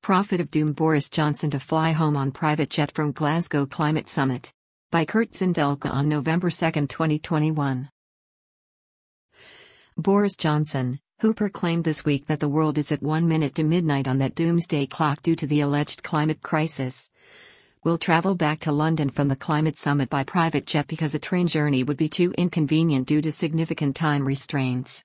Prophet of Doom Boris Johnson to fly home on private jet from Glasgow Climate Summit. By Kurt Zindelka on November 2, 2021. Boris Johnson, who proclaimed this week that the world is at 1 minute to midnight on that doomsday clock due to the alleged climate crisis, will travel back to London from the climate summit by private jet because a train journey would be too inconvenient due to significant time restraints.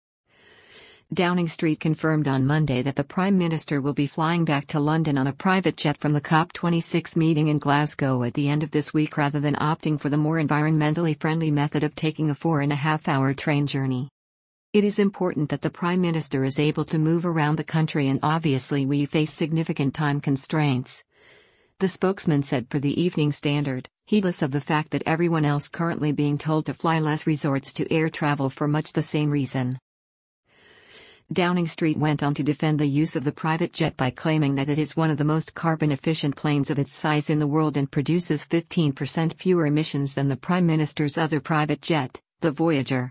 Downing Street confirmed on Monday that the Prime Minister will be flying back to London on a private jet from the COP26 meeting in Glasgow at the end of this week rather than opting for the more environmentally friendly method of taking a 4.5-hour train journey. It is important that the Prime Minister is able to move around the country, and obviously we face significant time constraints, the spokesman said per the Evening Standard, heedless of the fact that everyone else currently being told to fly less resorts to air travel for much the same reason. Downing Street went on to defend the use of the private jet by claiming that it is one of the most carbon-efficient planes of its size in the world and produces 15% fewer emissions than the Prime Minister's other private jet, the Voyager.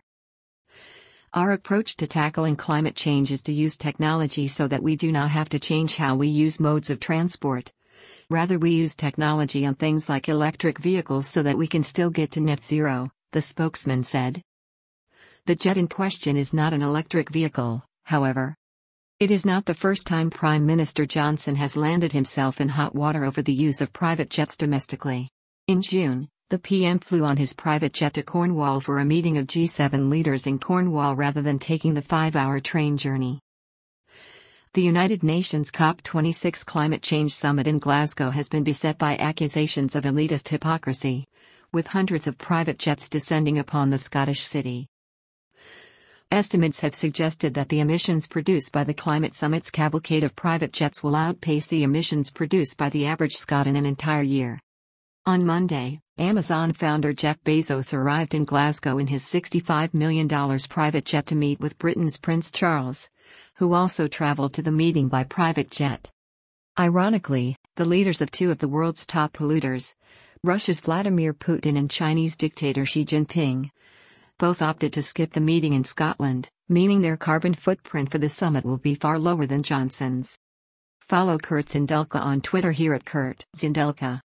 Our approach to tackling climate change is to use technology so that we do not have to change how we use modes of transport. Rather, we use technology on things like electric vehicles so that we can still get to net zero, the spokesman said. The jet in question is not an electric vehicle, however. It is not the first time Prime Minister Johnson has landed himself in hot water over the use of private jets domestically. In June, the PM flew on his private jet to Cornwall for a meeting of G7 leaders in Cornwall rather than taking the 5-hour train journey. The United Nations COP26 Climate Change Summit in Glasgow has been beset by accusations of elitist hypocrisy, with hundreds of private jets descending upon the Scottish city. Estimates have suggested that the emissions produced by the climate summit's cavalcade of private jets will outpace the emissions produced by the average Scot in an entire year. On Monday, Amazon founder Jeff Bezos arrived in Glasgow in his $65 million private jet to meet with Britain's Prince Charles, who also traveled to the meeting by private jet. Ironically, the leaders of two of the world's top polluters, Russia's Vladimir Putin and Chinese dictator Xi Jinping, both opted to skip the meeting in Scotland, meaning their carbon footprint for the summit will be far lower than Johnson's. Follow Kurt Zindelka on Twitter here at Kurt Zindelka.